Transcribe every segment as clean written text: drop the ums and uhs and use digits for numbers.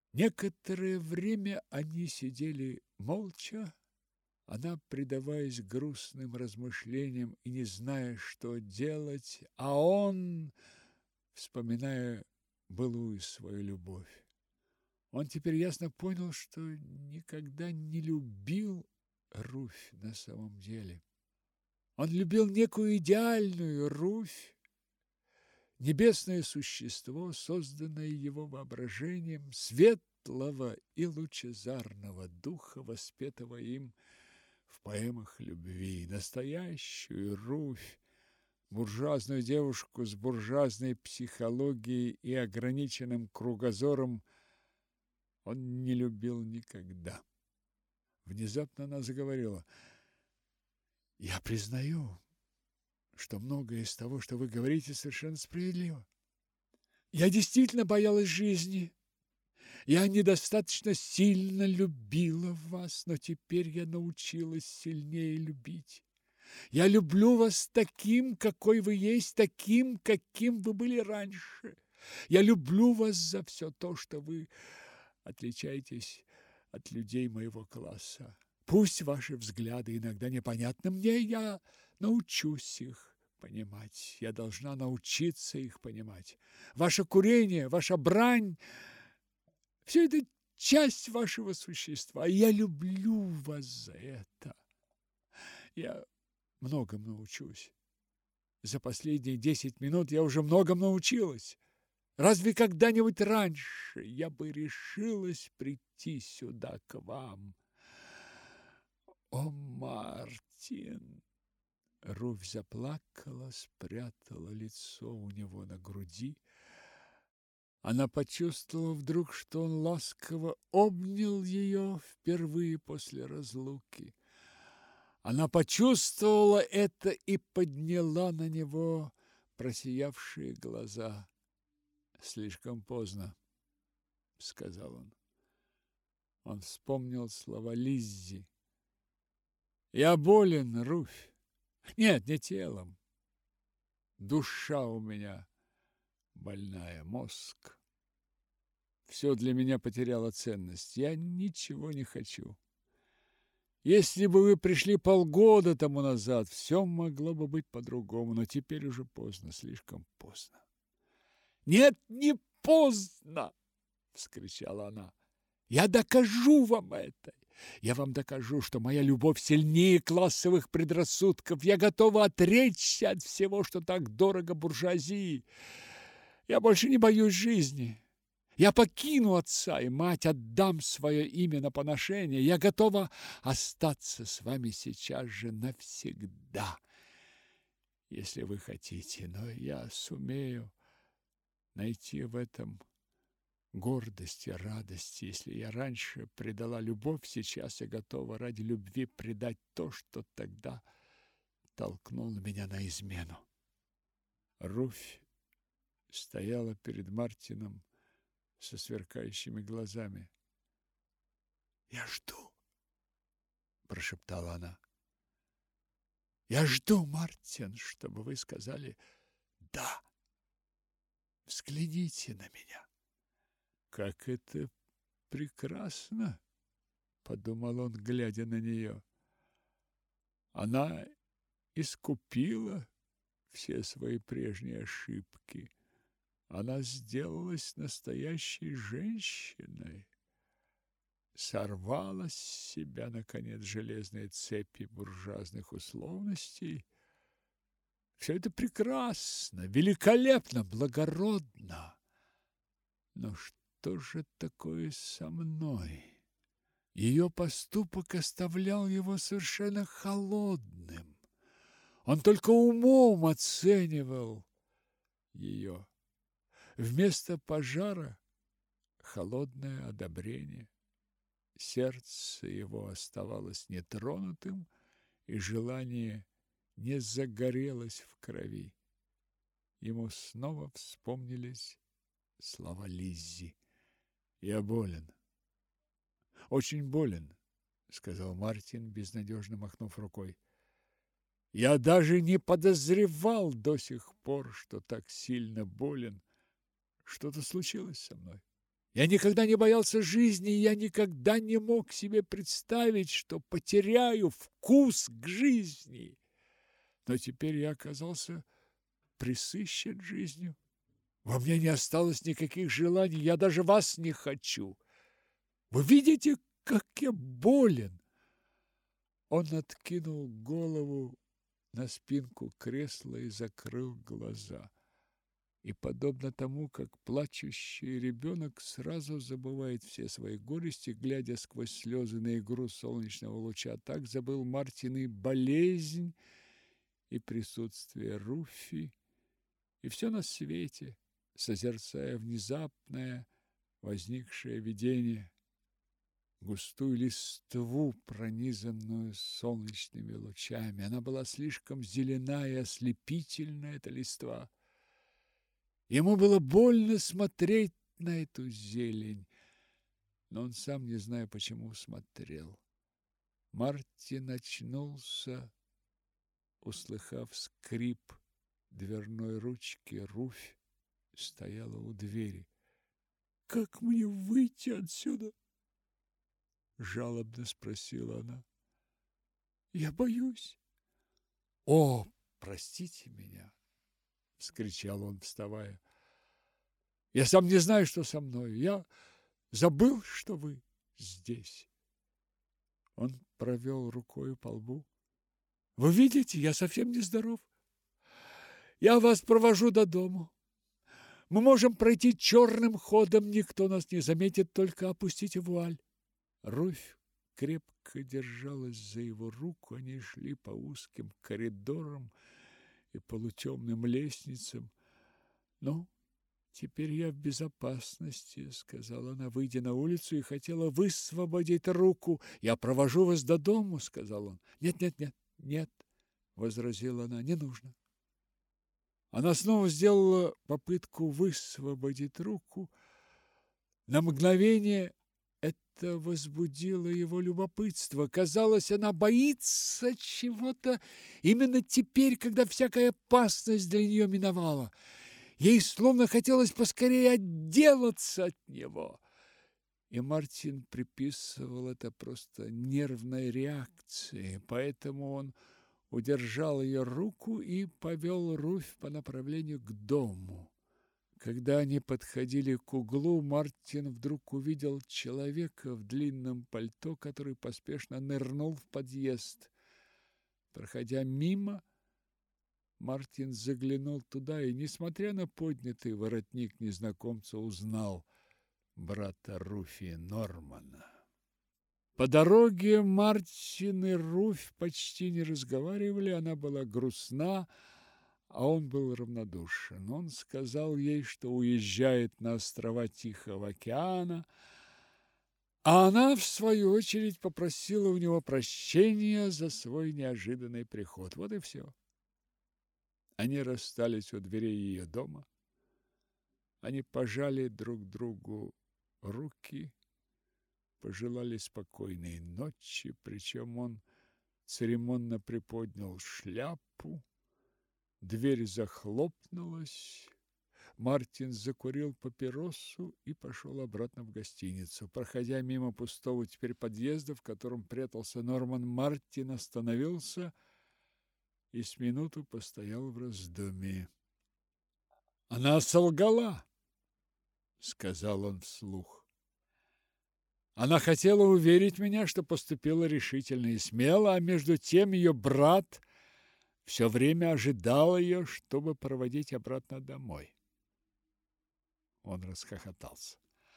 Некоторое время они сидели молча, она предаваясь грустным размышлениям и не зная, что делать, а он, вспоминая былую свою любовь. Он теперь ясно понял, что никогда не любил Руфь на самом деле. Он любил некую идеальную Руфь, небесное существо, созданное его воображением, светлого и лучезарного духа, воспетого им в поэмах любви, настоящую Руфь, буржуазную девушку с буржуазной психологией и ограниченным кругозором он не любил никогда. Внезапно она заговорила. «Я признаю, что многое из того, что вы говорите, совершенно справедливо. Я действительно боялась жизни. Я недостаточно сильно любила вас, но теперь я научилась сильнее любить. Я люблю вас таким, какой вы есть, таким, каким вы были раньше. Я люблю вас за все то, что вы отличаетесь от людей моего класса. Пусть ваши взгляды иногда непонятны мне, я научусь их понимать. Я должна научиться их понимать. Ваше курение, ваша брань – все это часть вашего существа. Я люблю вас за это. Я многому научусь. За последние 10 минут я уже многому научилась. Разве когда-нибудь раньше я бы решилась прийти сюда к вам? О, Мартин!» Руфь заплакала, спрятала лицо у него на груди. Она почувствовала вдруг, что он ласково обнял ее впервые после разлуки. Она почувствовала это и подняла на него просиявшие глаза. «Слишком поздно», — сказал он. Он вспомнил слова Лиззи. «Я болен, Руфь. Нет, не телом. Душа у меня больная, мозг. Все для меня потеряло ценность. Я ничего не хочу. Если бы вы пришли полгода тому назад, все могло бы быть по-другому, но теперь уже поздно, слишком поздно». «Нет, не поздно!» – вскричала она. «Я докажу вам это! Я вам докажу, что моя любовь сильнее классовых предрассудков. Я готова отречься от всего, что так дорого буржуазии. Я больше не боюсь жизни. Я покину отца и мать, отдам свое имя на поношение. Я готова остаться с вами сейчас же навсегда, если вы хотите. Но я сумею найти в этом гордость и радость. Если я раньше предала любовь, сейчас я готова ради любви предать то, что тогда толкнуло меня на измену». Руфь стояла перед Мартином со сверкающими глазами. «Я жду», – прошептала она. «Я жду, Мартин, чтобы вы сказали «да». Взгляните на меня». «Как это прекрасно!» – подумал он, глядя на нее. Она искупила все свои прежние ошибки. Она сделалась настоящей женщиной, сорвала с себя, наконец, железные цепи буржуазных условностей. Все это прекрасно, великолепно, благородно. Но что же такое со мной? Ее поступок оставлял его совершенно холодным. Он только умом оценивал ее. Вместо пожара холодное одобрение. Сердце его оставалось нетронутым, и желание не загорелось в крови. Ему снова вспомнились слова Лиззи. «Я болен. Очень болен», — сказал Мартин, безнадежно махнув рукой. «Я даже не подозревал до сих пор, что так сильно болен. Что-то случилось со мной. Я никогда не боялся жизни, и я никогда не мог себе представить, что потеряю вкус к жизни. Но теперь я оказался пресыщен жизнью. Во мне не осталось никаких желаний, я даже вас не хочу. Вы видите, как я болен?» Он откинул голову на спинку кресла и закрыл глаза. И, подобно тому, как плачущий ребенок сразу забывает все свои горести, глядя сквозь слезы на игру солнечного луча, так забыл Мартин и болезнь, и присутствие Руфи, и все на свете, созерцая внезапное возникшее видение, густую листву, пронизанную солнечными лучами. Она была слишком зелена и ослепительна, эта листва. Ему было больно смотреть на эту зелень, но он сам, не зная почему, смотрел. Мартин очнулся, услыхав скрип дверной ручки. Руфь стояла у двери. «Как мне выйти отсюда?» — жалобно спросила она. «Я боюсь». «О, простите меня!» — вскричал он, вставая. «Я сам не знаю, что со мной. Я забыл, что вы здесь». Он провел рукой по лбу. «Вы видите, я совсем нездоров. Я вас провожу до дому. Мы можем пройти черным ходом, никто нас не заметит, только опустите вуаль». Руфь крепко держалась за его руку, они шли по узким коридорам и полутемным лестницам. «Ну, теперь я в безопасности», — сказала она, выйдя на улицу, и хотела высвободить руку. «Я провожу вас до дому», — сказал он. «Нет, нет, нет, нет», — возразила она, — «не нужно». Она снова сделала попытку высвободить руку. На мгновение это возбудило его любопытство. Казалось, она боится чего-то именно теперь, когда всякая опасность для нее миновала. Ей словно хотелось поскорее отделаться от него. И Мартин приписывал это просто нервной реакции, поэтому он удержал ее руку и повел Руфь по направлению к дому. Когда они подходили к углу, Мартин вдруг увидел человека в длинном пальто, который поспешно нырнул в подъезд. Проходя мимо, Мартин заглянул туда и, несмотря на поднятый воротник незнакомца, узнал брата Руфи Нормана. По дороге Мартин и Руфь почти не разговаривали, она была грустна, а он был равнодушен. Он сказал ей, что уезжает на острова Тихого океана, а она, в свою очередь, попросила у него прощения за свой неожиданный приход. Вот и все. Они расстались у дверей ее дома. Они пожали друг другу руки, пожелали спокойной ночи, причем он церемонно приподнял шляпу. Дверь захлопнулась. Мартин закурил папиросу и пошел обратно в гостиницу. Проходя мимо пустого теперь подъезда, в котором прятался Норман, Мартин остановился и с минуту постоял в раздумье. «Она солгала», — сказал он вслух. «Она хотела уверить меня, что поступила решительно и смело, а между тем ее брат все время ожидал ее, чтобы проводить обратно домой». Он расхохотался.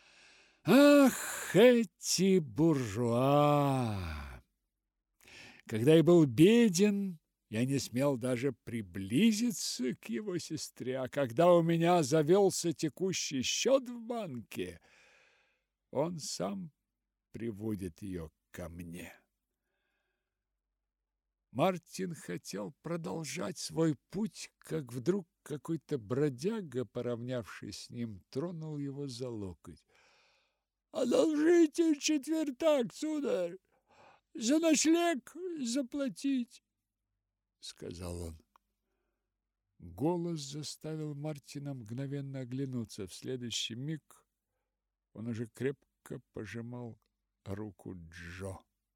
«Ах, эти буржуа! Когда я был беден, я не смел даже приблизиться к его сестре, а когда у меня завелся текущий счет в банке, он сам приводит ее ко мне». Мартин хотел продолжать свой путь, как вдруг какой-то бродяга, поравнявшись с ним, тронул его за локоть. «Одолжите четвертак, сударь, за ночлег заплатить», — сказал он. Голос заставил Мартина мгновенно оглянуться. В следующий миг Он уже крепко пожимал руку Джо.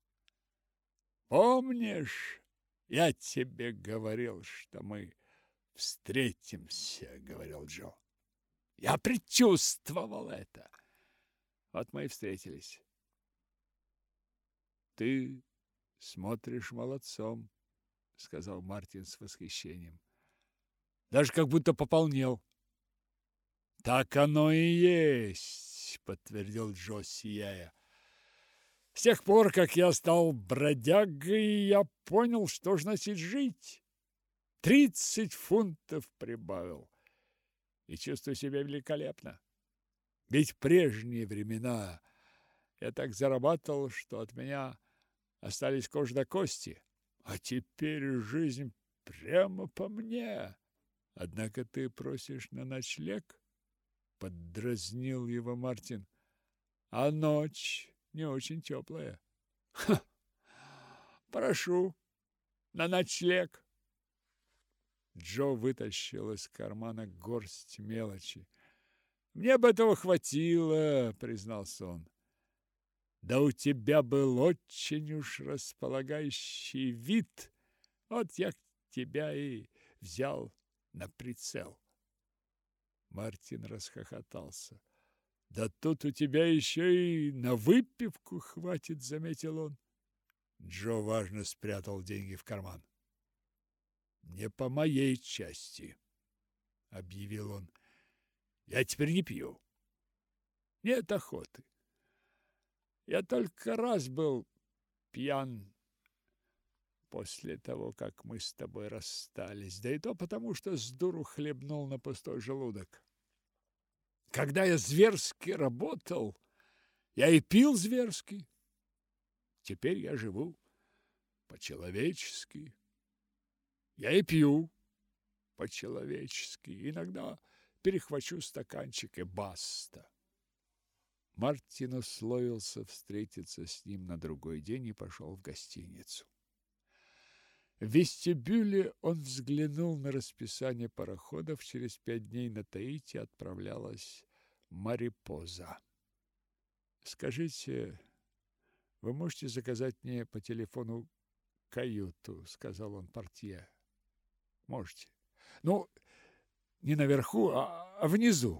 «Помнишь, я тебе говорил, что мы встретимся?» — говорил Джо. «Я предчувствовал это. Вот мы и встретились». «Ты смотришь молодцом», — сказал Мартин с восхищением. «Даже как будто пополнел». «Так оно и есть», — подтвердил Джо, сияя. «С тех пор, как я стал бродягой, я понял, что значит жить. 30 фунтов прибавил и чувствую себя великолепно. Ведь в прежние времена я так зарабатывал, что от меня остались кожа до кости, а теперь жизнь прямо по мне. Однако ты просишь на ночлег?» — поддразнил его Мартин. «А ночь не очень теплая». «Ха! Прошу, на ночлег!» Джо вытащил из кармана горсть мелочи. «Мне бы этого хватило», — признался он. «Да у тебя был очень уж располагающий вид. Вот я тебя и взял на прицел». Мартин расхохотался. «Да тут у тебя еще и на выпивку хватит», — заметил он. Джо важно спрятал деньги в карман. «Не по моей части», — объявил он. «Я теперь не пью. Нет охоты. Я только раз был пьян после того, как мы с тобой расстались, да и то потому, что с дуру хлебнул на пустой желудок. Когда я зверски работал, я и пил зверски. Теперь я живу по-человечески. Я и пью по-человечески. Иногда перехвачу стаканчик и баста». Мартин условился встретиться с ним на другой день и пошел в гостиницу. В вестибюле он взглянул на расписание пароходов. Через 5 дней на Таити отправлялась Марипоза. «Скажите, вы можете заказать мне по телефону каюту?» — сказал он портье. «Можете. Ну, не наверху, а внизу.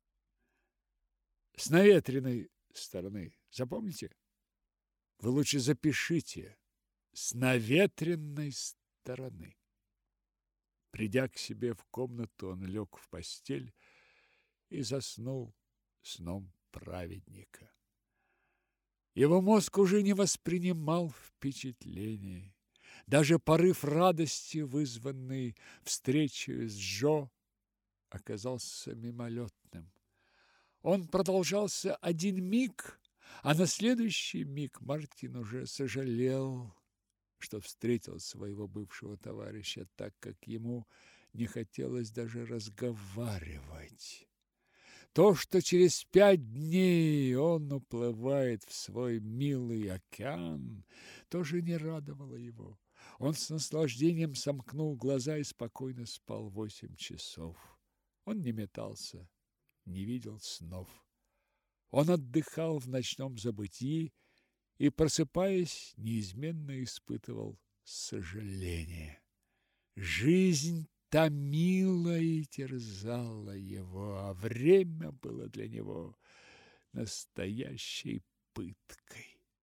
С наветренной стороны. Запомните? Вы лучше запишите. С наветренной стороны». Придя к себе в комнату, он лег в постель и заснул сном праведника. Его мозг уже не воспринимал впечатлений. Даже порыв радости, вызванный встречей с Джо, оказался мимолетным. Он продолжался 1 миг, а на следующий миг Мартин уже сожалел, что встретил своего бывшего товарища, так как ему не хотелось даже разговаривать. То, что через 5 дней он уплывает в свой милый океан, тоже не радовало его. Он с наслаждением сомкнул глаза и спокойно спал 8 часов. Он не метался, не видел снов. Он отдыхал в ночном забытии и, просыпаясь, неизменно испытывал сожаление. Жизнь томила и терзала его, а время было для него настоящей пыткой.